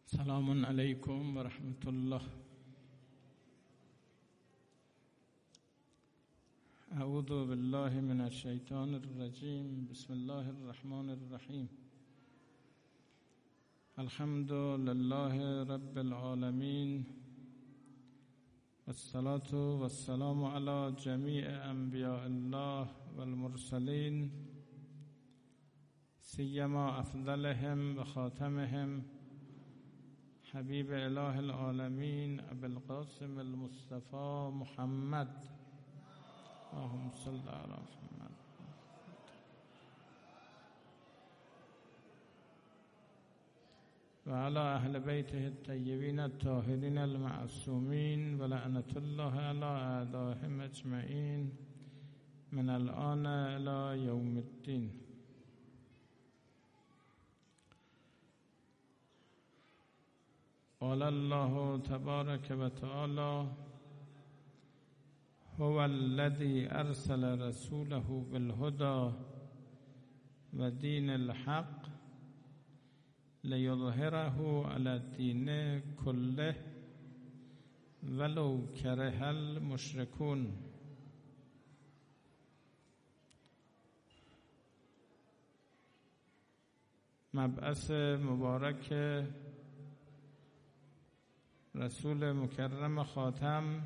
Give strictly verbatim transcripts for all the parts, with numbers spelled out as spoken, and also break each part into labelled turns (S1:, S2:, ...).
S1: سلام علیکم و رحمت الله. اعوذ بالله من الشیطان الرجیم. بسم الله الرحمن الرحیم. الحمد لله رب العالمین والصلاة والسلام علی جمیع انبیاء الله والمرسلین سیما افضلهم و خاتمهم حبیب اله العالمین ابی القاسم المصطفى محمد. اللهم صل علی محمد و علی اهل بیته الطیبین الطاهرین المعصومین و لعنت الله علی اعدائهم اجمعین من الآن الی یوم الدین. قال الله تبارک و تعالی هو الذی ارسل رسوله بالهدى و دین الحق لیظهره علی الدین کله ولو کره المشرکون. مبعث مبارک رسول مکرم خاتم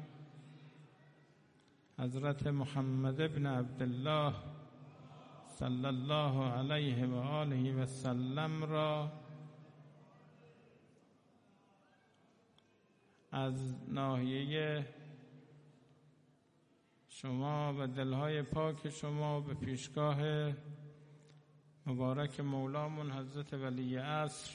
S1: حضرت محمد ابن عبدالله صلی الله علیه و آله و سلم را از ناحیه شما و دلهای پاک شما به پیشگاه مبارک مولامون حضرت ولی عصر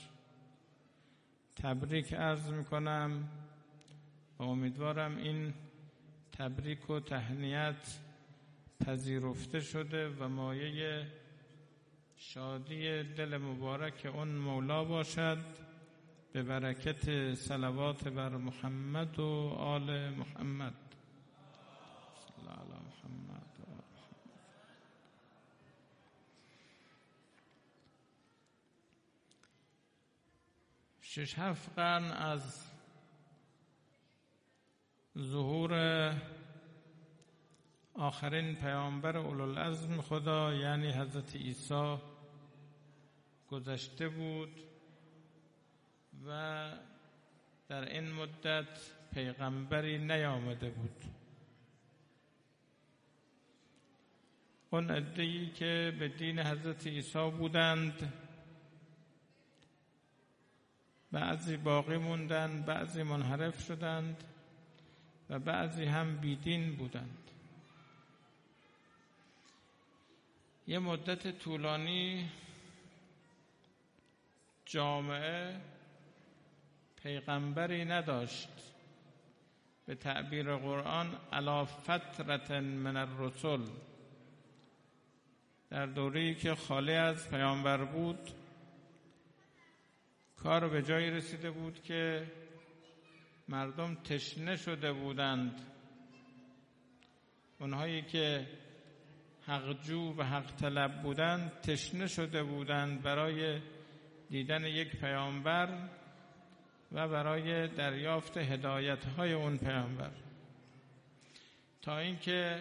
S1: تبریک عرض میکنم و امیدوارم این تبریک و تهنیت پذیرفته شده و مایه شادی دل مبارک اون مولا باشد به برکت صلوات بر محمد و آل محمد. صلی الله علی محمد و آل محمد. شش هفت قرن از ظهور آخرین پیامبر اولوالعزم خدا یعنی حضرت عیسی گذشته بود و در این مدت پیغمبری نیامده بود. اون عده‌ای که به دین حضرت عیسی بودند بعضی باقی موندند، بعضی منحرف شدند و بعضی هم بیدین بودند. یه مدت طولانی جامعه پیغمبری نداشت. به تعبیر قرآن علی فترة من الرسل، در دوره‌ای که خالی از پیامبر بود کار به جایی رسیده بود که مردم تشنه شده بودند. اونهایی که حقجو و حق طلب بودند تشنه شده بودند برای دیدن یک پیامبر و برای دریافت هدایت‌های اون پیامبر، تا اینکه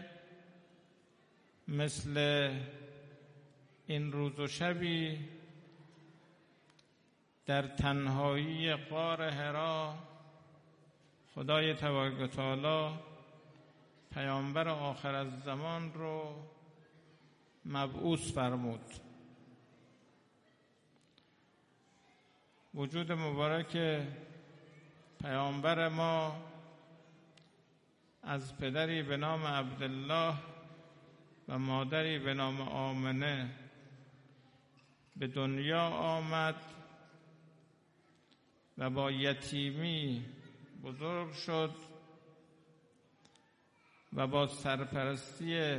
S1: مثل این روز و شبی در تنهایی غار حرا خدای تبارک و تعالی پیامبر آخر از زمان رو مبعوث فرمود. وجود مبارک پیامبر ما از پدری به نام عبدالله و مادری به نام آمنه به دنیا آمد و با یتیمی بزرگ شد و با سرپرستی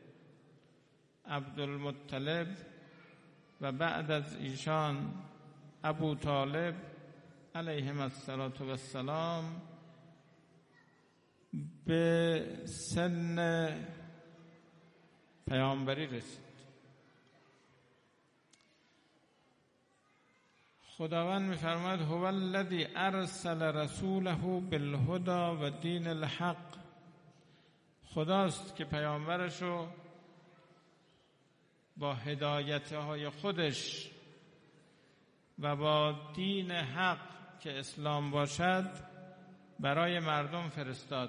S1: عبدالمطلب و بعد از ایشان ابو طالب علیهم السلام به سن پیامبری رسید. خداوند می‌فرماید هو الذی ارسل رسوله بالهدی و دین الحق. خداست که پیامبرش رو با هدایت‌های خودش و با دین حق که اسلام باشد برای مردم فرستاد.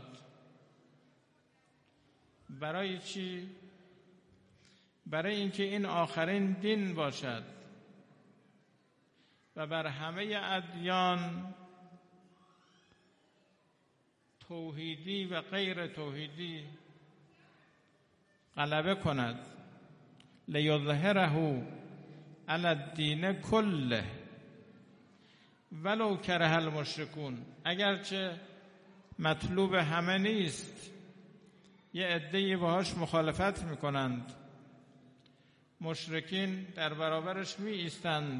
S1: برای چی؟ برای اینکه این آخرین دین باشد و بر همه ادیان توحیدی و غیر توحیدی غلبه کند. لیظهره علی الدین کله ولو کره المشرکون. اگرچه مطلوب همه نیست، یه عده‌ای باهاش مخالفت میکنند، مشرکین در برابرش می ایستند،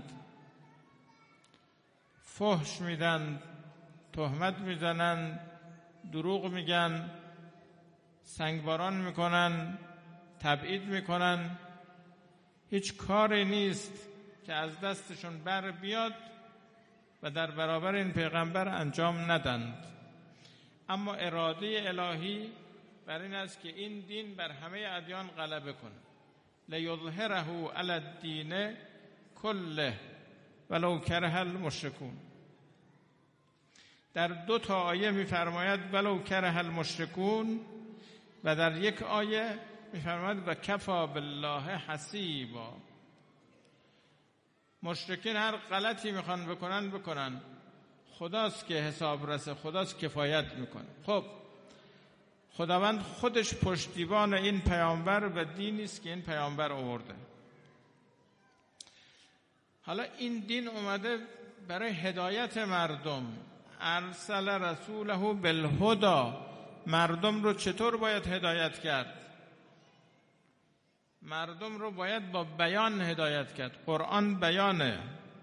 S1: فحش میدن، تهمت میزنن، دروغ میگن، سنگباران میکنن، تبعید میکنن. هیچ کاری نیست که از دستشون بر بیاد و در برابر این پیغمبر انجام ندند. اما اراده الهی بر این است که این دین بر همه ادیان غلبه کنه. لیظهره علی الدین کله ولو کره المشرکون. در دو تا آیه می‌فرماید ولو کره المشرکون و در یک آیه می‌فرماید و کفی بالله حسیبا. مشرکین هر غلطی میخوان بکنن بکنن، خداست که حساب رسه، خداست کفایت میکنه. خب خداوند خودش پشتیبان این پیامبر و دینی است که این پیامبر آورده. حالا این دین اومده برای هدایت مردم. ارسل رسوله بالهدی. مردم رو چطور باید هدایت کرد؟ مردم رو باید با بیان هدایت کرد. قرآن بیانه.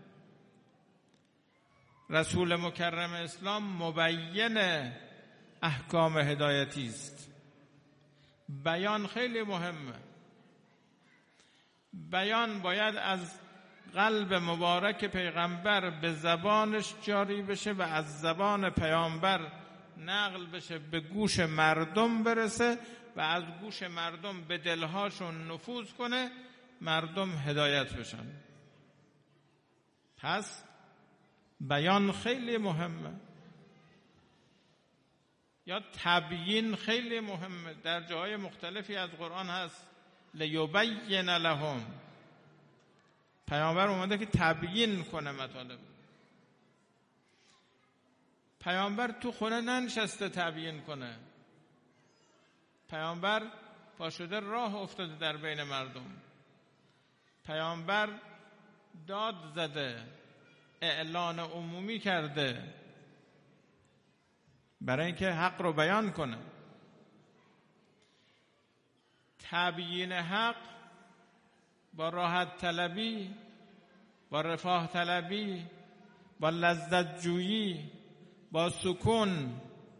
S1: رسول مکرم اسلام مبین احکام هدایتی است. بیان خیلی مهمه. بیان باید از قلب مبارک پیغمبر به زبانش جاری بشه و از زبان پیامبر نقل بشه، به گوش مردم برسه و از گوش مردم به دلهاشون نفوذ کنه، مردم هدایت بشن. پس بیان خیلی مهمه. یا تبیین خیلی مهمه. در جاهای مختلفی از قرآن هست لیبین لهم. پیامبر اومده که تبیین کنه مطالب. پیامبر تو خونه ننشسته تبیین کنه. پیامبر پاشده راه افتاده در بین مردم. پیامبر داد زده، اعلان عمومی کرده برای اینکه حق رو بیان کنه. تبیین حق با راحت طلبی، با رفاه طلبی، با لذت جویی، با سکون،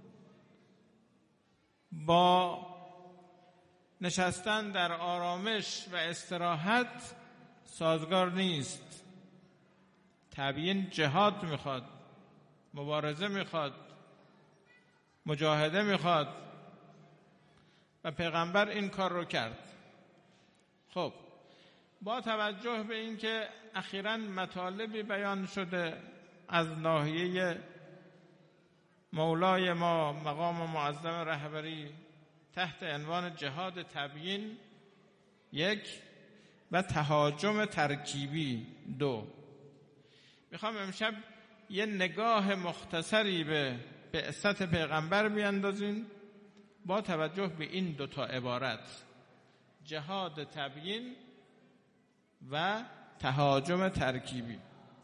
S1: با نشستن در آرامش و استراحت سازگار نیست. تبیین جهاد میخواد، مبارزه میخواد، مجاهده میخواد و پیغمبر این کار رو کرد. خب با توجه به اینکه اخیراً مطالبی بیان شده از ناحیه مولای ما مقام معظم رهبری تحت عنوان جهاد تبیین یک و تهاجم ترکیبی دو، میخوام امشب یه نگاه مختصری به بعثت پیغمبر بیاندازیم با توجه به این دو تا عبارت، جهاد تبیین و تهاجم ترکیبی.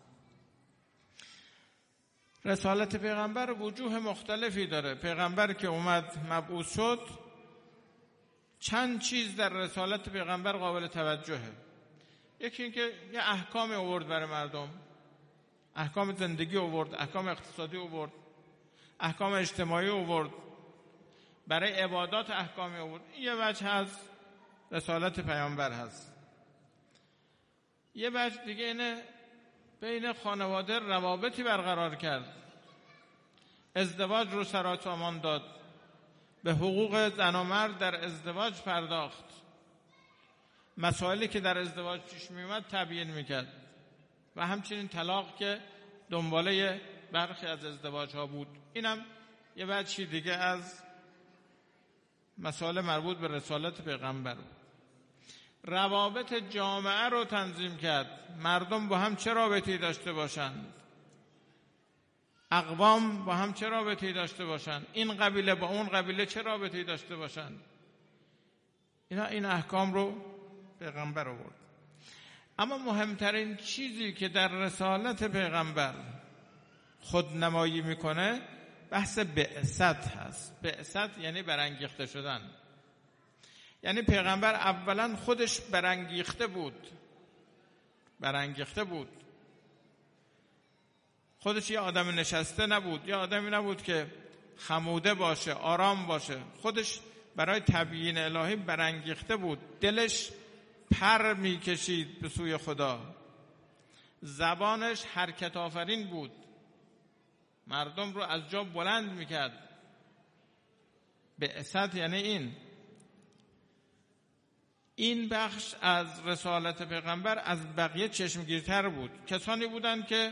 S1: رسالت پیغمبر وجوه مختلفی داره. پیغمبر که اومد مبعوث شد، چند چیز در رسالت پیغمبر قابل توجهه. یکی اینکه یه احکام آورد برای مردم، احکام زندگی آورد، احکام اقتصادی آورد، احکام اجتماعی آورد، برای عبادات احکامی آورد. این یه وجه از رسالت پیامبر هست. یه وجه دیگه اینه بین خانواده روابطی برقرار کرد، ازدواج رو سرانجام داد، به حقوق زن و مرد در ازدواج پرداخت، مسائلی که در ازدواج پیش می اومد تبیین میکرد و همچنین طلاق که دنباله برخی از ازدواج ها بود. اینم یه بچی دیگه از مسائل مربوط به رسالت پیغمبر بود. روابط جامعه رو تنظیم کرد، مردم با هم چه رابطه‌ای داشته باشند، اقوام با هم چه رابطه‌ای داشته باشند، این قبیله با اون قبیله چه رابطه‌ای داشته باشند. اینا این احکام رو پیغمبر آورد. اما مهمترین چیزی که در رسالت پیغمبر خودنمایی میکنه بحث بعثت هست. بعثت یعنی برانگیخته شدن. یعنی پیغمبر اولا خودش برانگیخته بود، برانگیخته بود. خودش یه آدم نشسته نبود، یه آدمی نبود که خموده باشه، آرام باشه. خودش برای تبیین الهی برانگیخته بود، دلش پر میکشید به سوی خدا، زبانش حرکت آفرین بود، مردم رو از جا بلند میکرد. بعثت یعنی این این بخش از رسالت پیغمبر از بقیه چشمگیرتر بود. کسانی بودند که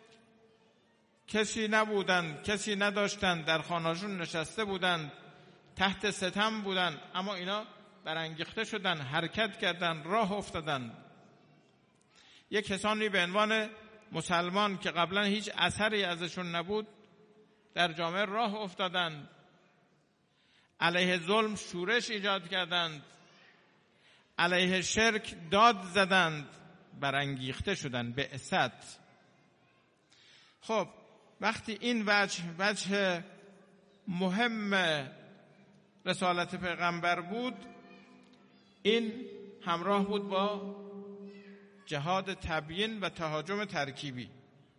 S1: کسی نبودند، کسی نداشتند، در خانه‌شون نشسته بودند، تحت ستم بودند، اما اینا برانگیخته شدن، حرکت کردن، راه افتادن. یک کسانی به عنوان مسلمان که قبلا هیچ اثری ازشون نبود در جامعه راه افتادند، علیه ظلم شورش ایجاد کردند، علیه شرک داد زدند، برانگیخته شدند. بعثت. خب وقتی این وجه وجه مهم رسالت پیغمبر بود، این همراه بود با جهاد تبیین و تهاجم ترکیبی.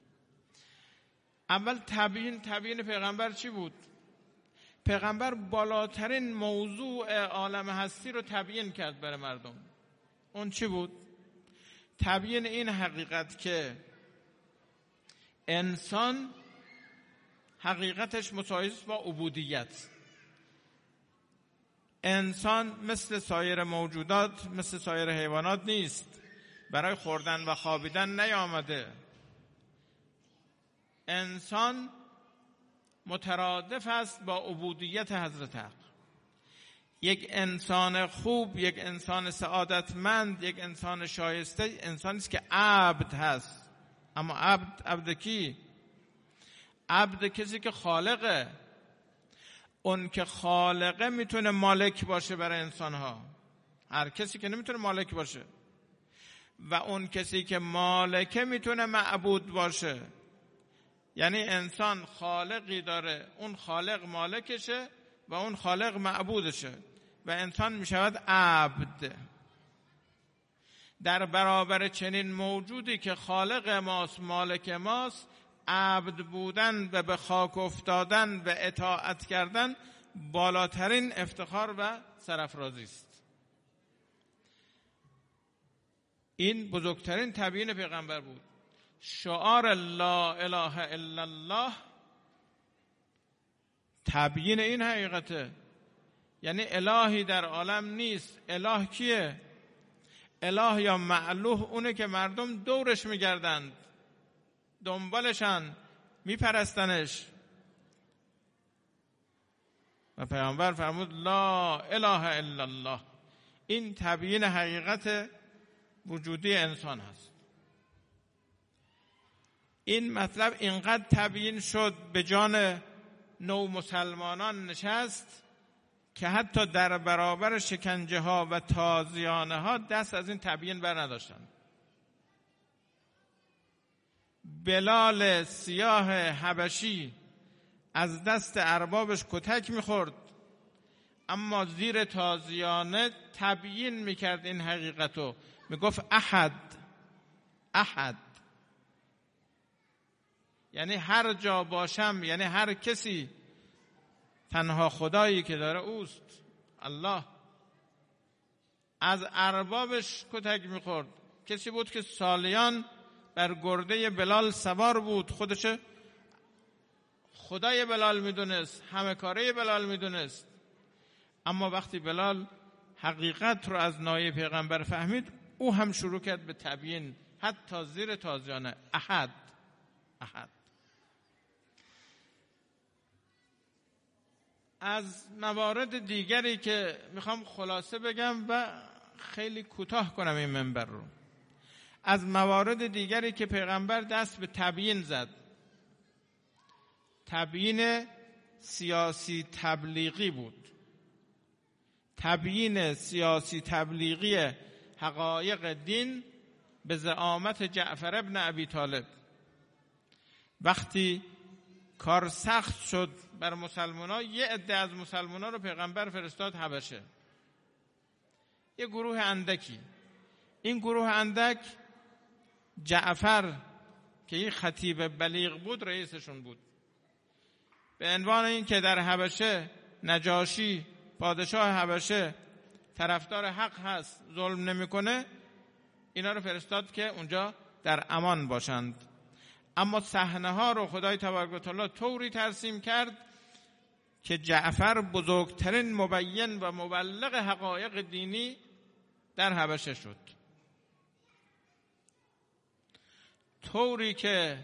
S1: اول تبیین تبیین پیغمبر چی بود؟ پیغمبر بالاترین موضوع عالم هستی رو تبیین کرد برای مردم. اون چی بود؟ تبیین این حقیقت که انسان حقیقتش مساوی است با عبودیت. انسان مثل سایر موجودات، مثل سایر حیوانات نیست، برای خوردن و خوابیدن نیامده. انسان مترادف است با عبودیت حضرت حق. یک انسان خوب، یک انسان سعادتمند، یک انسان شایسته انسانی است که عبد هست. اما عبد عبد کی؟ عبد کسی که خالقه. اون که خالقه میتونه مالک باشه برای انسانها، هر کسی که نمیتونه مالک باشه. و اون کسی که مالکه میتونه معبود باشه. یعنی انسان خالقی داره، اون خالق مالکشه و اون خالق معبودشه و انسان میشود عبد. در برابر چنین موجودی که خالق ماست، مالک ماست، عبد بودن و به خاک افتادن و اطاعت کردن بالاترین افتخار و سرافرازی است. این بزرگترین تبیین پیغمبر بود. شعار لا اله الا الله تبیین این حقیقته. یعنی الهی در عالم نیست. اله کیه؟ اله یا معلوه اونه که مردم دورش میگردند، دنبالشن، میپرستنش. و پیامبر فرمود لا اله الا الله. این تبیین حقیقت وجودی انسان هست. این مطلب اینقدر تبیین شد، به جان نو مسلمانان نشست که حتی در برابر شکنجه ها و تازیانه ها دست از این تبیین بر نداشتند. بلال سیاه حبشی از دست اربابش کتک میخورد، اما زیر تازیانه تبیین میکرد این حقیقتو، میگفت احد احد، یعنی هر جا باشم، یعنی هر کسی، تنها خدایی که داره اوست، الله. از اربابش کتک میخورد. کسی بود که سالیان بر گرده بلال سوار بود، خودش خدای بلال میدونست، همه کاره بلال میدونست. اما وقتی بلال حقیقت رو از نای پیغمبر فهمید، او هم شروع کرد به تبیین، حتی زیر تازیانه احد احد. از موارد دیگری که میخوام خلاصه بگم و خیلی کوتاه کنم این منبر رو، از موارد دیگری که پیغمبر دست به تبیین زد، تبیین سیاسی تبلیغی بود. تبیین سیاسی تبلیغی حقایق دین به زعامت جعفر ابن ابی طالب. وقتی کار سخت شد بر مسلمان‌ها، یه عده از مسلمان‌ها رو پیغمبر فرستاد حبشه، یه گروه اندکی. این گروه اندک جعفر که یک خطیب بلیغ بود رئیسشون بود. به عنوان این که در حبشه نجاشی پادشاه حبشه طرفدار حق هست، ظلم نمیکنه، اینا رو فرستاد که اونجا در امان باشند. اما صحنه ها رو خدای تبارک و تعالی طوری ترسیم کرد که جعفر بزرگترین مبین و مبلغ حقایق دینی در حبشه شد، طوری که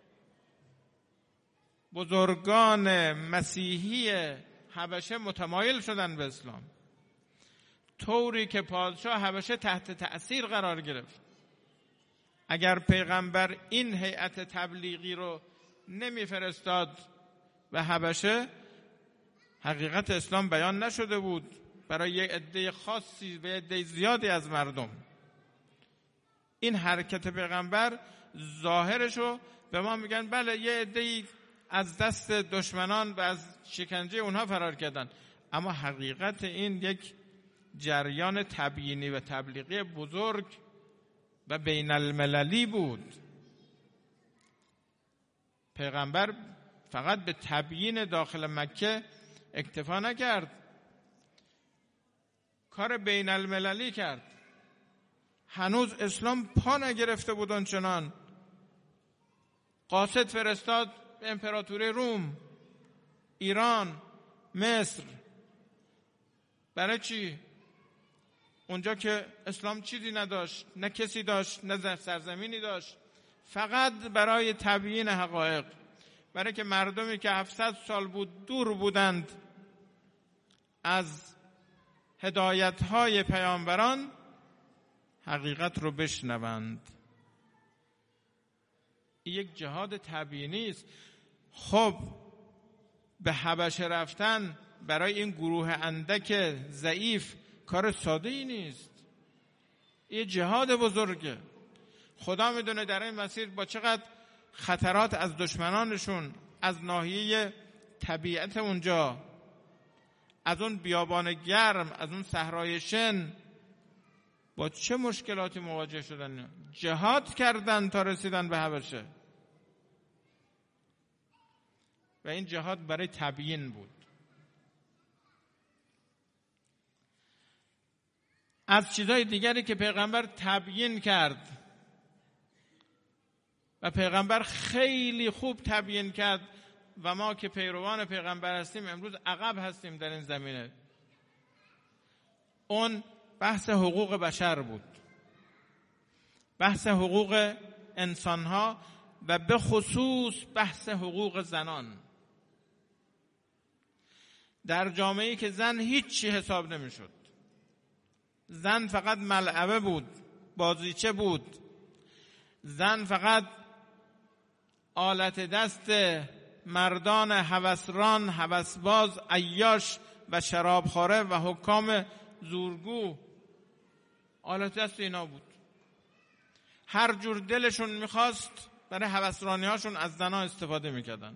S1: بزرگان مسیحی حبشه متمایل شدن به اسلام، طوری که پادشاه حبشه تحت تأثیر قرار گرفت. اگر پیغمبر این هیئت تبلیغی رو نمیفرستاد و حبشه، حقیقت اسلام بیان نشده بود برای یک عده خاصی و عده زیادی از مردم. این حرکت پیغمبر ظاهرشو به ما میگن بله یه عده‌ای از دست دشمنان و از شکنجه اونها فرار کردن، اما حقیقت این یک جریان تبیینی و تبلیغی بزرگ و بین المللی بود. پیغمبر فقط به تبیین داخل مکه اکتفا نکرد، کار بین المللی کرد. هنوز اسلام پا نگرفته بود آنچنان. قاصد فرستاد به امپراتوری روم، ایران، مصر. برای چی؟ اونجا که اسلام چیزی نداشت، نه کسی داشت، نه سرزمینی داشت، فقط برای تبیین حقایق، برای که مردمی که هفتصد سال بود دور بودند از هدایت‌های پیامبران، حقیقت رو بشنوند. این یک جهاد تبیینی است. خب به حبشه رفتن برای این گروه اندک ضعیف کار ساده ای نیست، این جهاد بزرگه. خدا میدونه در این مسیر با چقدر خطرات از دشمنانشون، از ناحیه طبیعت اونجا، از اون بیابان گرم، از اون صحرای شن، با چه مشکلاتی مواجه شدن. جهاد کردن تا رسیدن به حبشه و این جهاد برای تبیین بود. از چیزهای دیگری که پیغمبر تبیین کرد و پیغمبر خیلی خوب تبیین کرد و ما که پیروان پیغمبر هستیم امروز عقب هستیم در این زمینه، اون بحث حقوق بشر بود، بحث حقوق انسانها و به خصوص بحث حقوق زنان. در جامعه‌ای که زن هیچی حساب نمی‌شد، زن فقط ملعبه بود، بازیچه بود، زن فقط آلت دست مردان هوسران، هوسباز، عیاش و شرابخواره و حکام زورگو آلت دست اینا بود. هر جور دلشون میخواست برای هوسرانی هاشون از زنها استفاده میکردن.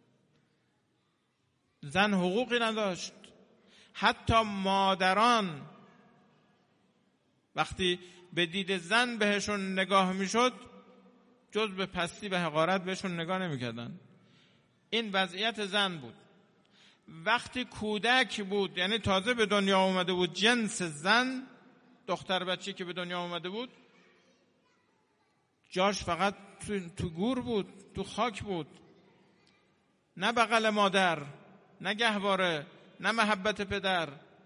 S1: زن حقوقی نداشت. حتی مادران وقتی به دید زن بهشون نگاه میشد جز به پستی و حقارت بهشون نگاه نمیکردن. این وضعیت زن بود. وقتی کودک بود، یعنی تازه به دنیا اومده بود، جنس زن، دختر بچه که به دنیا اومده بود، جاش فقط تو, تو گور بود، تو خاک بود، نه بغل مادر، نه گهواره، نه محبت پدر.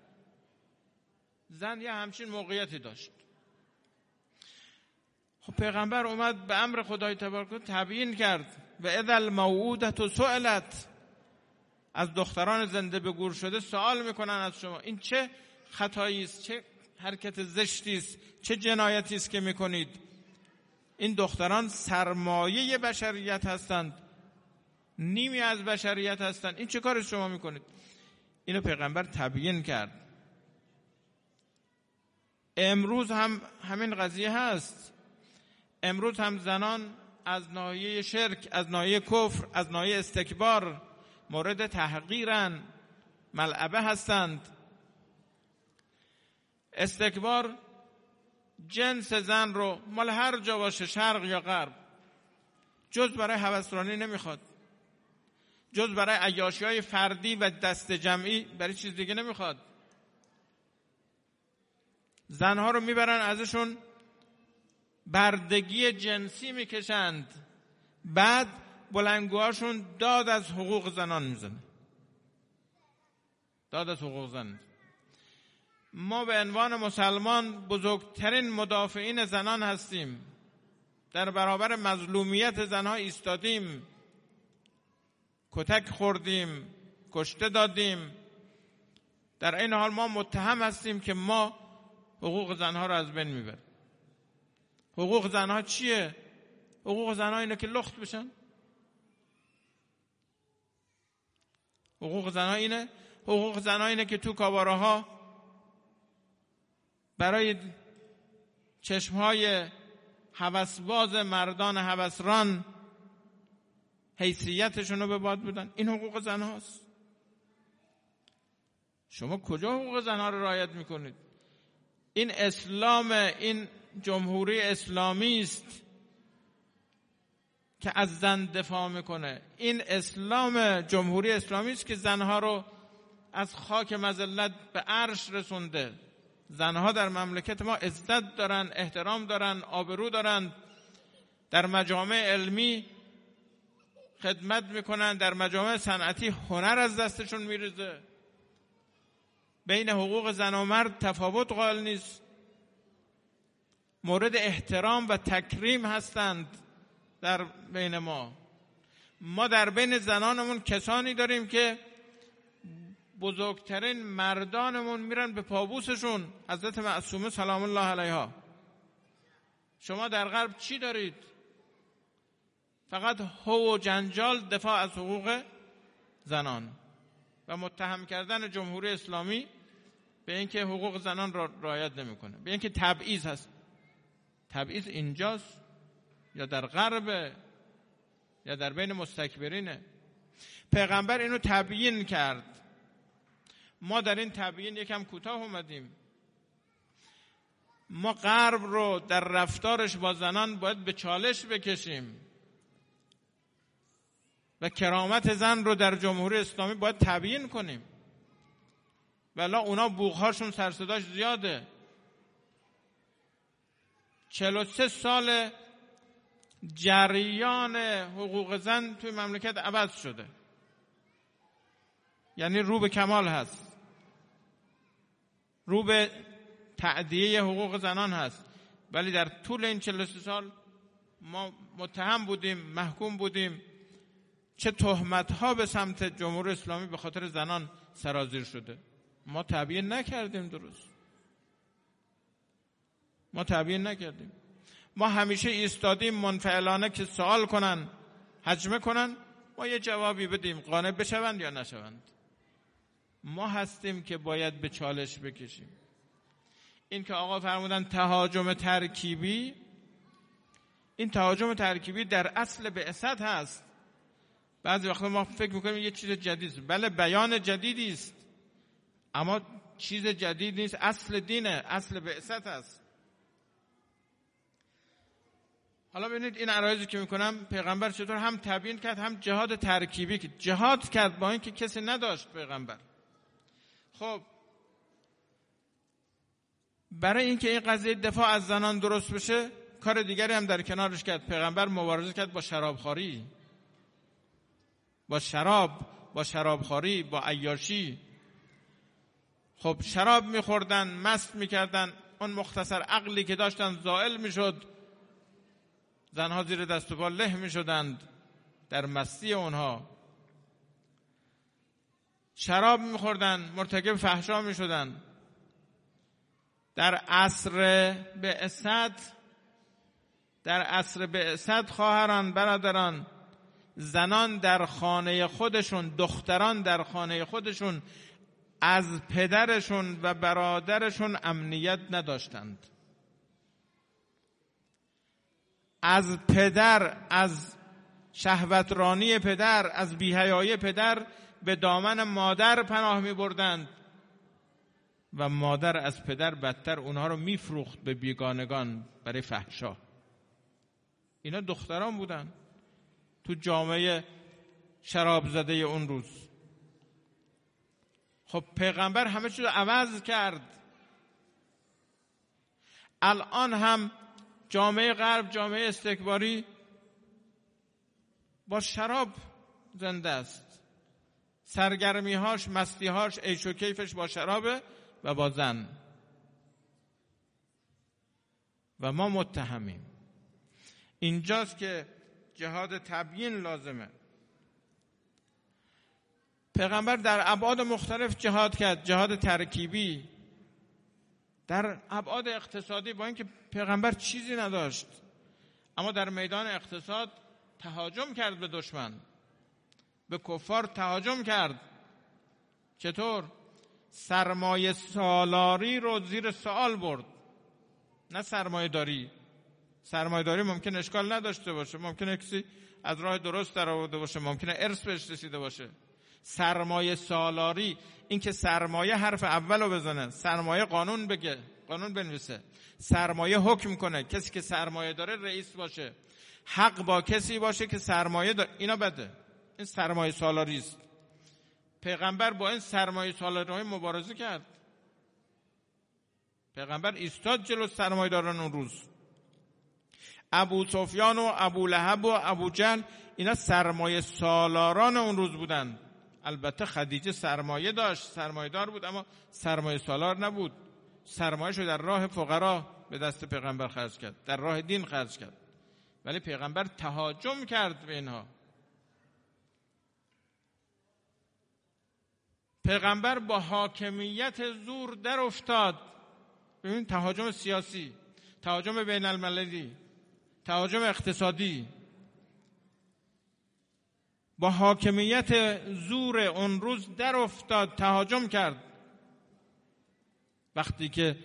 S1: زن یه همچین موقعیتی داشت. خب پیغمبر اومد به امر خدای تبارک و تبیین کرد و اذا الموعودة سئلت، از دختران زنده به گور شده سوال میکنن از شما این چه خطایی است، چه حرکت زشتی است، چه جنایتی است که میکنید. این دختران سرمایه بشریت هستند، نیمی از بشریت هستند، این چه کار شما میکنید؟ اینو پیغمبر تبیین کرد. امروز هم همین قضیه هست. امروز هم زنان از ناحیه شرک، از ناحیه کفر، از ناحیه استکبار مورد تحقیرن، ملعبه هستند. استکبار جنس زن رو مال هر جا باشه، شرق یا غرب، جز برای هوسرانی نمیخواد، جز برای عیاشی‌های فردی و دست جمعی، برای چیز دیگه نمیخواد. زنها رو میبرن ازشون بردگی جنسی میکشند، بعد بلندگوهاشون داد از حقوق زنان میزنه، داد از حقوق زن. ما به عنوان مسلمان بزرگترین مدافعین زنان هستیم، در برابر مظلومیت زنها ایستادیم، کتک خوردیم، کشته دادیم. در این حال ما متهم هستیم که ما حقوق زنها رو از بین میبریم. حقوق زنها چیه؟ حقوق زنها اینه که لخت بشن. حقوق زنها اینه حقوق زنها اینه که تو کاباره ها برای چشمهای هوسباز مردان هوسران حیثیتشون رو به باد بودن. این حقوق زنهاست. شما کجا حقوق زنها رو رعایت میکنید؟ این اسلام، این جمهوری اسلامی است که از زن دفاع میکنه. این اسلام جمهوری اسلامی است که زنها رو از خاک مذلت به عرش رسونده. زنها در مملکت ما عزت دارن، احترام دارن، آبرو دارن، در مجامع علمی خدمت میکنن، در مجامع صنعتی هنر از دستشون میریزه. بین حقوق زن و مرد تفاوت قائل نیست، مورد احترام و تکریم هستند در بین ما. ما در بین زنانمون کسانی داریم که بزرگترین مردانمون میرن به پابوسشون، حضرت معصومه سلام الله علیها. شما در غرب چی دارید؟ فقط هو و جنجال، دفاع از حقوق زنان و متهم کردن جمهوری اسلامی به اینکه حقوق زنان را رعایت نمیکنه، به اینکه تبعیض هست. تبعیض اینجاست یا در غرب یا در بین مستکبرینه؟ پیغمبر اینو تبیین کرد. ما در این تبیین یکم کوتاه اومدیم. ما غرب رو در رفتارش با زنان باید به چالش بکشیم و کرامت زن رو در جمهوری اسلامی باید تبیین کنیم، ولی اونا بوقهاشون سرصداش زیاده. چهل و سه سال جریان حقوق زن توی مملکت عوض شده، یعنی رو به کمال هست، رو به تعدیه حقوق زنان هست. ولی در طول این چهل و سه سال ما متهم بودیم، محکوم بودیم. چه تهمت‌ها به سمت جمهوری اسلامی به خاطر زنان سرازیر شده. ما تبیین نکردیم درست. ما تبیین نکردیم. ما همیشه ایستادیم منفعلانه که سوال کنن، هجمه کنن، ما یه جوابی بدیم، قانع بشوند یا نشوند. ما هستیم که باید به چالش بکشیم. این که آقا فرمودن تهاجم ترکیبی، این تهاجم ترکیبی در اصل بعثت هست. بعضی وقتا ما فکر میکنیم یه چیز جدیدست. بله بیان جدیدی است، اما چیز جدید نیست، اصل دینه، اصل بعثت هست. حالا ببینید این عرایضی که میکنم، پیغمبر چطور هم تبیین کرد، هم جهاد ترکیبی کرد. جهاد کرد با اینکه کسی نداشت پیغمبر. خب برای اینکه این قضیه دفاع از زنان درست بشه، کار دیگری هم در کنارش کرد. پیغمبر مبارزه کرد با شرابخواری، با شراب، با شرابخواری، با عیاشی. خب شراب میخوردن، مست میکردن، اون مختصر عقلی که داشتن زائل میشد، زنها زیر دست و پا له میشدند در مستی اونها. شراب میخوردن، مرتکب فحشا میشدن. در عصر بعثت در عصر بعثت خواهران، برادران، زنان در خانه خودشون، دختران در خانه خودشون از پدرشون و برادرشون امنیت نداشتند. از پدر، از شهوترانی پدر، از بی‌حیایی پدر به دامن مادر پناه می بردند و مادر از پدر بدتر اونها رو می فروخت به بیگانگان برای فحشا. اینا دختران بودن تو جامعه شراب زده اون روز. خب پیغمبر همه چیز رو عوض کرد. الان هم جامعه غرب، جامعه استکباری با شراب زنده است. سرگرمی‌هاش، مستی‌هاش، عیش و کیفش با شرابه و با زن. و ما متهمیم. اینجاست که جهاد تبیین لازمه. پیغمبر در ابعاد مختلف جهاد کرد، جهاد ترکیبی، در ابعاد اقتصادی، با اینکه پیغمبر چیزی نداشت اما در میدان اقتصاد تهاجم کرد به دشمن، به کفار تهاجم کرد. چطور؟ سرمایه سالاری رو زیر سوال برد، نه سرمایه داری. سرمایه داری ممکن اشکال نداشته باشه، ممکنه کسی از راه درست در آورده باشه، ممکنه ارث بهش رسیده باشه. سرمایه سالاری، این که سرمایه حرف اولو بزنه، سرمایه قانون بگه، قانون بنویسه، سرمایه حکم کنه، کسی که سرمایه داره رئیس باشه، حق با کسی باشه که سرمایه داره، اینا بده. این سرمایه سالاری است. پیغمبر با این سرمایه سالاری مبارزه کرد. پیغمبر ایستاد جلو سرمایه داران اون روز. ابو سفیان و ابو لهب و ابو جهل اینا سرمایه سالاران اون روز بودن. البته خدیجه سرمایه داشت، سرمایه دار بود، اما سرمایه سالار نبود. سرمایه‌شو در راه فقرا به دست پیغمبر خرج کرد، در راه دین خرج کرد. ولی پیغمبر تهاجم کرد به اینها. پیغمبر با حاکمیت زور در افتاد. ببین، تهاجم سیاسی، تهاجم بین المللی، تهاجم اقتصادی، با حاکمیت زور اون روز در افتاد، تهاجم کرد. وقتی که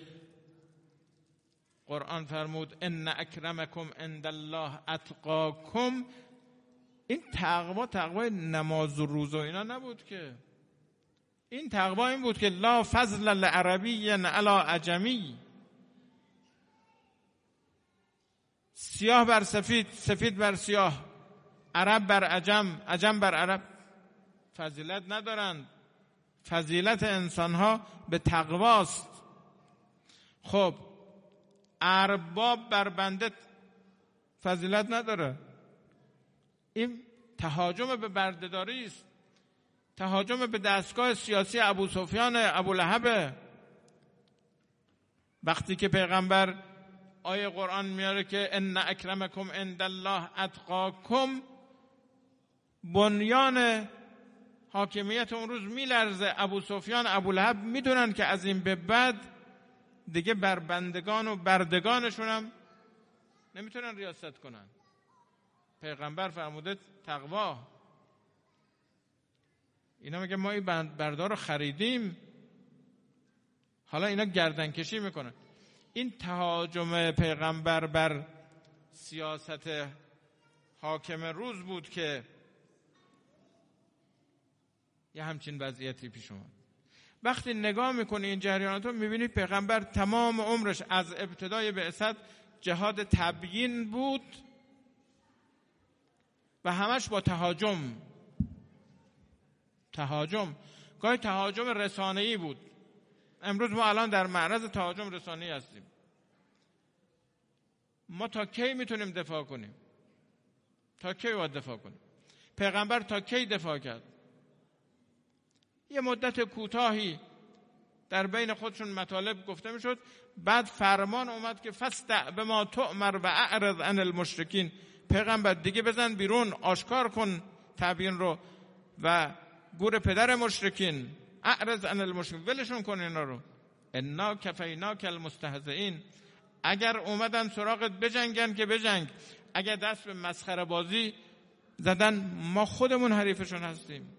S1: قرآن فرمود ان اکرمکم عند الله اتقاکم، این تقوا تقوای نماز و روزه و اینا نبود که. این تقوا این بود که لا فضل لعربی علی عجمی، سیاه بر سفید، سفید بر سیاه، عرب بر عجم، عجم بر عرب فضیلت ندارند. فضیلت انسانها به تقواست. خب ارباب بر بنده فضیلت نداره. این تهاجم به بردهداری است، تهاجم به دستگاه سیاسی ابو سفیان، ابو لهب. وقتی که پیغمبر آیه قرآن میاره که ان اکرمکم عند الله اتقاکم، بنیان حاکمیت اون روز میلرزه. ابو سفیان، ابو لهب میدونن که از این به بعد دیگه بر بندگان و بردگانشون هم نمیتونن ریاست کنن. پیغمبر فرموده تقوا. اینا میگه ما این بردار رو خریدیم، حالا اینا گردن کشی میکنن. این تهاجم پیغمبر بر سیاست حاکم روز بود که یه همچین وضعیتی پیش اومد. وقتی نگاه میکنی این جریانات رو میبینی پیغمبر تمام عمرش از ابتدای بعثت جهاد تبیین بود و همش با تهاجم. تهاجم گاهی تهاجم رسانه‌ای بود. امروز ما الان در معرض تهاجم رسانه‌ای هستیم. ما تا کی میتونیم دفاع کنیم؟ تا کی باید دفاع کنیم؟ پیغمبر تا کی دفاع کرد؟ یه مدت کوتاهی در بین خودشون مطالب گفته میشد، بعد فرمان اومد که فاستع بما تؤمر و اعرض عن المشرکین. پیغمبر دیگه بزن بیرون، آشکار کن تبیین رو و گور پدر مشرکین، اعرض عن المشرکین، ولشون کن اینا رو. انا کفیناک المستهزئین. اگر اومدن سراغت بجنگن که بجنگ، اگر دست به مسخره بازی زدن ما خودمون حریفشون هستیم.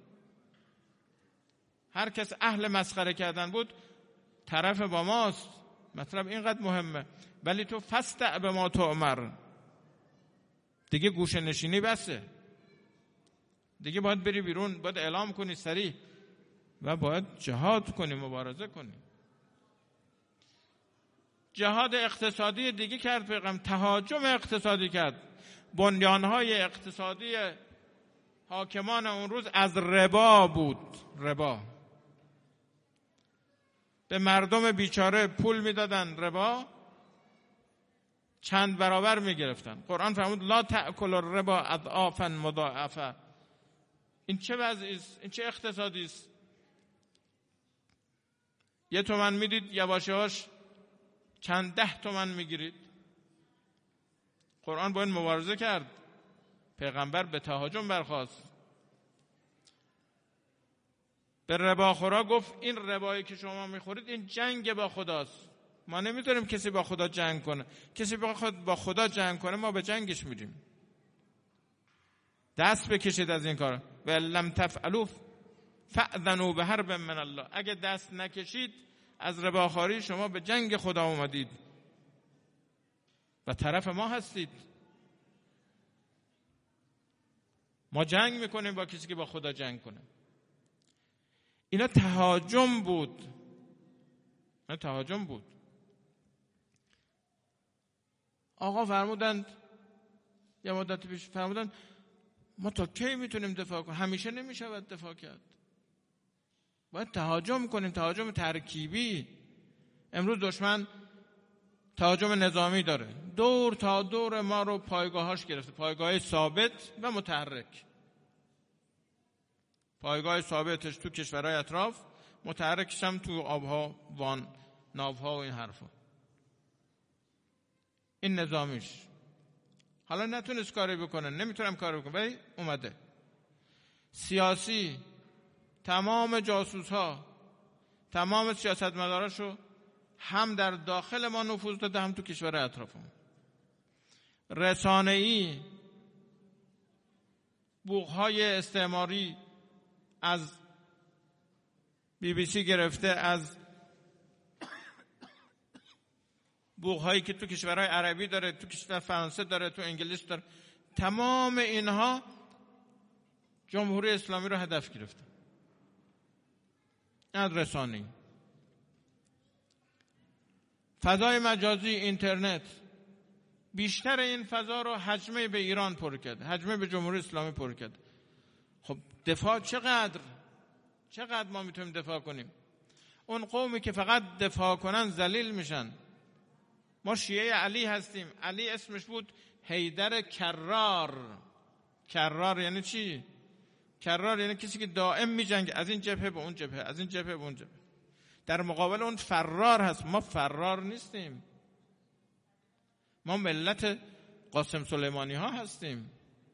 S1: هر کس اهل مسخره کردن بود طرف با ماست. مطلب اینقدر مهمه. ولی تو فاستع بما تؤمر، دیگه گوشه نشینی بسه، دیگه باید بری بیرون، باید اعلام کنی سریع و باید جهاد کنی، مبارزه کنی. جهاد اقتصادی دیگه کرد پیغمبر، تهاجم اقتصادی کرد. بنیانهای اقتصادی حاکمان اون روز از ربا بود. ربا، به مردم بیچاره پول میدادن ربا، چند برابر میگرفتن. قرآن فرمود لا تأکل الربا اضعافا مضاعفه. این چه وضعی است؟ این چه اقتصادی است؟ یه تومن میدید یواش یواش چند ده تومن میگیرید. قرآن باید مبارزه کرد. پیغمبر به تهاجم برخاست. به رباخورا گفت این ربایی که شما میخورید این جنگ با خداست. ما نمیدونیم کسی با خدا جنگ کنه. کسی بخواد با خدا جنگ کنه ما به جنگش میریم. دست بکشید از این کار. و لم تفعلوا فأذنوا بحرب من الله. اگه دست نکشید از رباخوری شما به جنگ خدا اومدید و طرف ما هستید. ما جنگ میکنیم با کسی که با خدا جنگ کنه. اینا تهاجم بود. اینا تهاجم بود. آقا فرمودند یه مدت پیش فرمودند ما تا کی میتونیم دفاع کنیم؟ همیشه نمیشود دفاع کرد. باید تهاجم کنیم، تهاجم ترکیبی. امروز دشمن تهاجم نظامی داره، دور تا دور ما رو پایگاهاش گرفته، پایگاه ثابت و متحرک. پایگاه ثابتش تو کشورهای اطراف، متحرکش هم تو آبها، وان، ناوها و این حرفا. این نظامیش. حالا نتونست کاری بکنه، نمیتونم کاری بکنم، ولی اومده. سیاسی، تمام جاسوس ها، تمام سیاستمداراشو هم در داخل ما نفوذ داده، هم تو کشور اطرافمون. رسانه‌ای، بوق‌های استعماری از بی بی سی گرفته، از بوق‌هایی که تو کشورهای عربی داره، تو کشور فرانسه داره، تو انگلیس داره، تمام اینها جمهوری اسلامی رو هدف گرفته. از رسانه‌ای، فضای مجازی، اینترنت، بیشتر این فضا رو حجمه به ایران پر کرد، حجمه به جمهوری اسلامی پر کرد. خب دفاع چقدر چقدر ما میتونیم دفاع کنیم؟ اون قومی که فقط دفاع کنن ذلیل میشن. ما شیعه علی هستیم. علی اسمش بود حیدر کرار. کرار یعنی چی؟ کرار یعنی کسی که دائم میجنگه، از این جبهه به اون جبهه، از این جبهه به اون جبهه. در مقابل اون فرار هست. ما فرار نیستیم. ما ملت قاسم سلیمانی ها هستیم.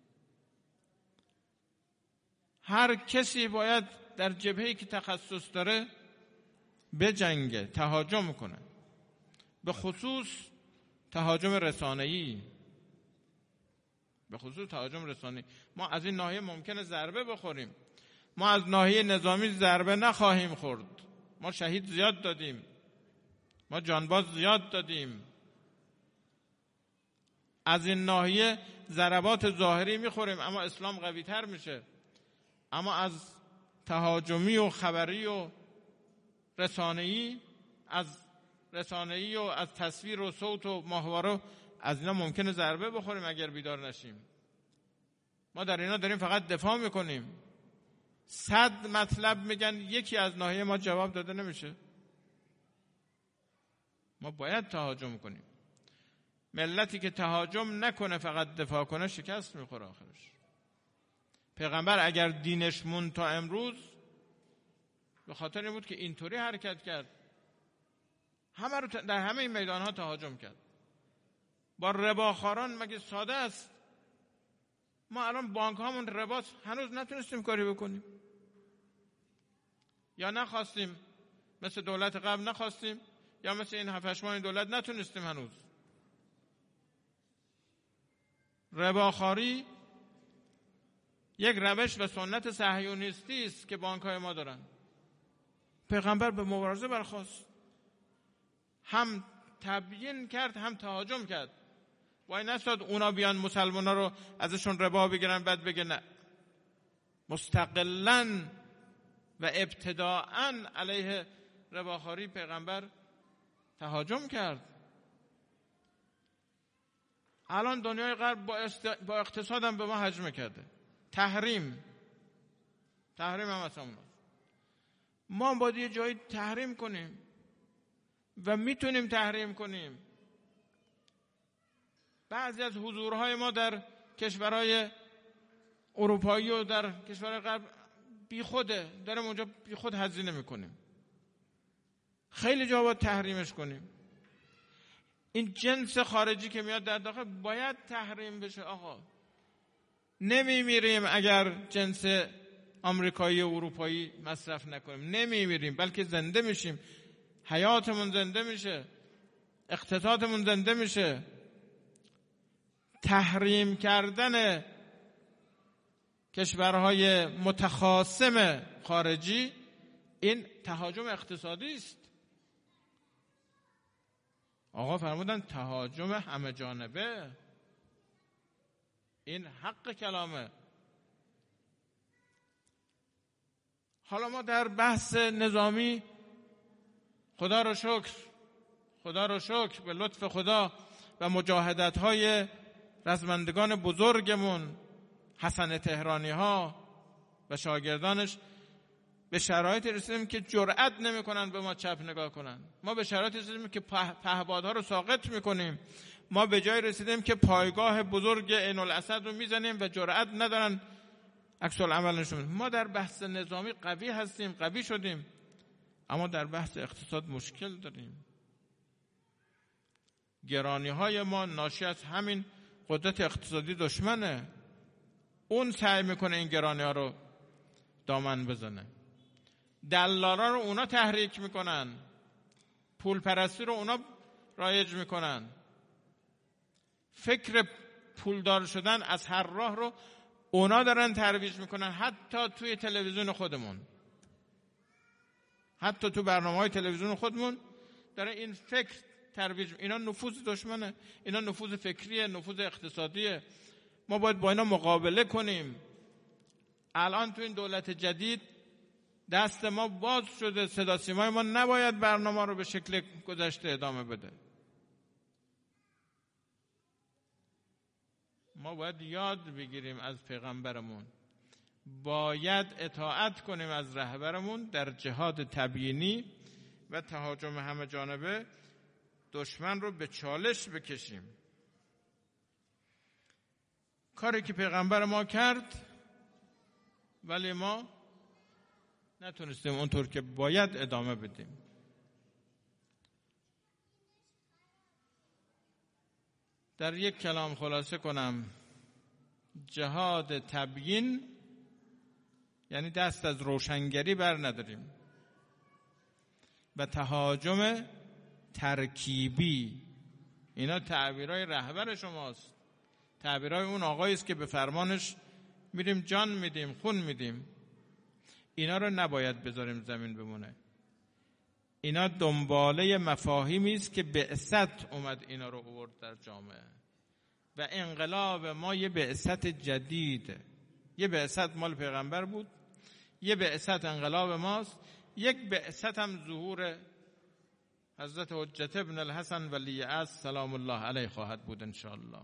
S1: هر کسی باید در جبهه‌ای که تخصص داره بجنگه، تهاجم کنه. به خصوص تهاجم رسانه‌ای. به خصوص تهاجم رسانه‌ای. ما از این ناحیه ممکنه ضربه بخوریم. ما از ناحیه نظامی ضربه نخواهیم خورد. ما شهید زیاد دادیم. ما جانباز زیاد دادیم. از این ناحیه ضربات ظاهری میخوریم اما اسلام قوی تر میشه. اما از تهاجمی و خبری و رسانه‌ای، از رسانه‌ای و از تصویر و صوت و ماهواره، از اینا ممکنه ضربه بخوریم اگر بیدار نشیم. ما در اینا داریم فقط دفاع میکنیم. صد مطلب میگن، یکی از ناحیه ما جواب داده نمیشه. ما باید تهاجم کنیم. ملتی که تهاجم نکنه فقط دفاع کنه شکست میخوره آخرش. پیغمبر اگر دینش موند تا امروز به خاطر این بود که اینطوری حرکت کرد، همه رو در همه این میدانها تهاجم کرد. با رباخواران مگه ساده است؟ ما الان بانک هامون رباست، هنوز نتونستیم کاری بکنیم یا نخواستیم، مثل دولت قبل نخواستیم، یا مثل این هفت هشت ماه دولت نتونستیم هنوز. رباخواری یک روش و سنت صهیونیستی است که بانک‌های ما دارن. پیغمبر به مبارزه برخاست، هم تبیین کرد هم تهاجم کرد. وای نستاد اونا بیان مسلمانا رو ازشون ربا بگیرن بعد بگه نه. مستقلاً و ابتداءً علیه رباخواری پیغمبر تهاجم کرد. الان دنیای غرب با, است... با اقتصاد هم به ما هجمه کرده. تحریم تحریم هم اصلا اوناست. ما باید یه جایی تحریم کنیم و میتونیم تحریم کنیم. بعضی از حضورهای ما در کشورهای اروپایی و در کشورهای غرب بی خوده، داریم اونجا بی خود هزینه میکنیم. خیلی جا باید تحریمش کنیم. این جنس خارجی که میاد در داخل باید تحریم بشه. آقا نمیمیریم اگر جنس آمریکایی و اروپایی مصرف نکنیم، نمیمیریم بلکه زنده میشیم، حیاتمون زنده میشه، اقتصادمون زنده میشه. تحریم کردن کشورهای متخاصم خارجی این تهاجم اقتصادی است. آقا فرمودن تهاجم همه جانبه، این حق کلامه. حالا ما در بحث نظامی خدا رو شکر خدا رو شکر به لطف خدا و مجاهدت های رزمندگان بزرگمون حسن تهرانی ها و شاگردانش به شرایط رسیدیم که جرأت نمی کنن به ما چپ نگاه کنن. ما به شرایط رسیدیم که پهپادها رو ساقط میکنیم. ما به جای رسیدیم که پایگاه بزرگ عین الاسد رو میزنیم و جرأت ندارن عکس العمل نشون. ما در بحث نظامی قوی هستیم، قوی شدیم، اما در بحث اقتصاد مشکل داریم. گرانی های ما ناشی از همین قدرت اقتصادی دشمنه. اون سعی میکنه این گرانی ها رو دامن بزنه. دلالان رو اونا تحریک میکنن، پول پرستی رو اونا رایج میکنن، فکر پولدار شدن از هر راه رو اونا دارن ترویج میکنن. حتی توی تلویزیون خودمون، حتی تو برنامه‌های تلویزیون خودمون داره این فکر ترویج. اینا نفوذ دشمنه، اینا نفوذ فکریه، نفوذ اقتصادیه. ما باید با اینا مقابله کنیم. الان تو این دولت جدید دست ما باز شده، صدا سیمای ما نباید برنامه رو به شکل گذشته ادامه بده. ما باید یاد بگیریم از پیغمبرمون، باید اطاعت کنیم از رهبرمون در جهاد تبیینی و تهاجم همه جانبه، دشمن رو به چالش بکشیم. کاری که پیغمبر ما کرد ولی ما نتونستیم اونطور که باید ادامه بدیم. در یک کلام خلاصه کنم، جهاد تبیین یعنی دست از روشنگری بر نداریم و تهاجم ترکیبی، اینا تعبیرهای رهبر شماست، تعبیرهای اون آقایی است که به فرمانش میریم جان میدیم، خون میدیم. اینا رو نباید بذاریم زمین بمونه. اینا دنباله مفاهیمی است که بعثت اومد اینا رو آورد در جامعه و انقلاب ما یه بعثت جدیده. یه بعثت مال پیغمبر بود، یه بعثت انقلاب ماست، یک بعثت هم ظهور حضرت حجت ابن الحسن ولی عصر سلام الله علیه خواهد بود انشاءالله.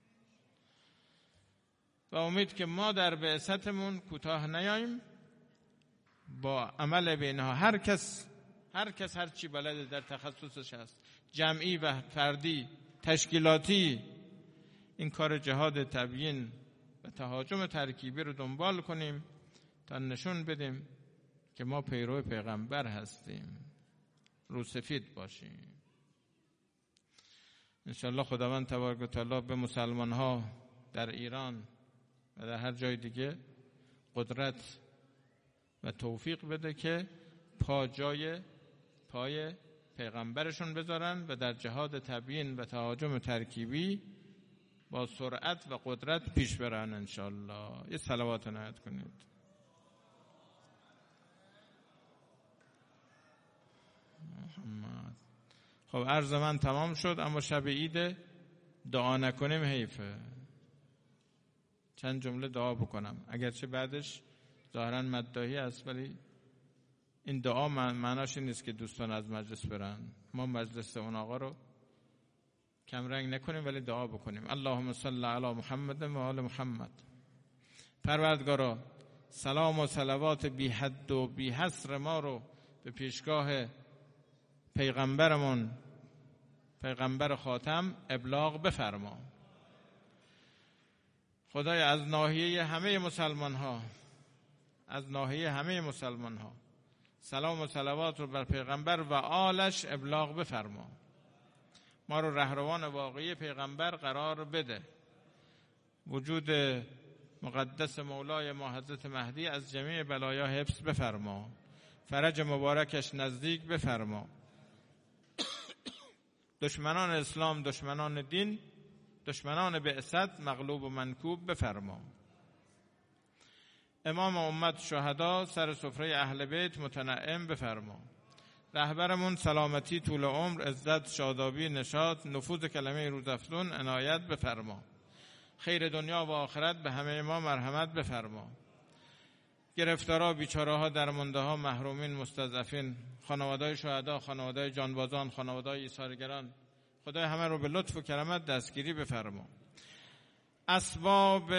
S1: و امید که ما در بعثتمون کوتاه نیاییم، با عمل به اینها. هر کس هر کس هر چی بلده در تخصصش هست، جمعی و فردی، تشکیلاتی این کار جهاد تبیین و تهاجم ترکیبی رو دنبال کنیم تا نشون بدیم که ما پیرو پیغمبر هستیم، روسفید باشیم. انشالله خداوند تبارک و تعالی به مسلمان ها در ایران و در هر جای دیگه قدرت و توفیق بده که پا جای پای پیغمبرشون بذارن و در جهاد تبیین و تهاجم ترکیبی با سرعت و قدرت پیش برن انشالله. یه صلوات نهایت کنید. محمد. خب عرض من تمام شد، اما شب عید دعا نکنیم حیفه. چند جمله دعا بکنم، اگرچه بعدش ظاهرا مداحی است، ولی این دعا معناش این نیست که دوستان از مجلس برن. ما مجلس اون آقا رو کم رنگ نکنیم ولی دعا بکنیم. اللهم صل علی محمد و آل محمد. پروردگارا سلام و صلوات بی حد و بی حصر ما رو به پیشگاه پیغمبرمون، پیغمبر خاتم، ابلاغ بفرما. خدای از ناحیه همه مسلمان ها، از ناحیه همه مسلمان ها سلام و صلوات رو بر پیغمبر و آلش ابلاغ بفرما. ما رو رهروان واقعی پیغمبر قرار بده. وجود مقدس مولای ما حضرت مهدی از جمیع بلایا حفظ بفرما. فرج مبارکش نزدیک بفرما. دشمنان اسلام، دشمنان دین، دشمنان بعثت مغلوب و منکوب بفرما. امام امت شهدا سر سفره اهل بیت متنعم بفرما. رهبرمون سلامتی، طول عمر، عزت، شادابی، نشاط، نفوذ کلمه روزافزون عنایت بفرما. خیر دنیا و آخرت به همه ما مرحمت بفرما. گرفتارا، بیچاره‌ها، درمانده‌ها، محرومین، مستضعفین، خانواده‌های شهدا، خانواده‌های جانبازان، خانواده‌های ایثارگران، خدای همه رو به لطف و کرامت دستگیری بفرما. اسباب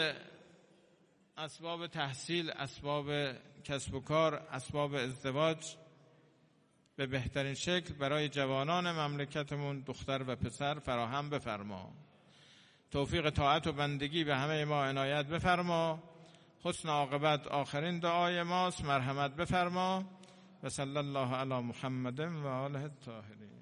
S1: اسباب تحصیل، اسباب کسب و کار، اسباب ازدواج به بهترین شکل برای جوانان مملکتمون، دختر و پسر، فراهم بفرما. توفیق طاعت و بندگی به همه ما عنایت بفرما. حسن عاقبت آخرین دعای ماست، مرحمت بفرما. و صلی الله علی محمد و آله الطاهرین.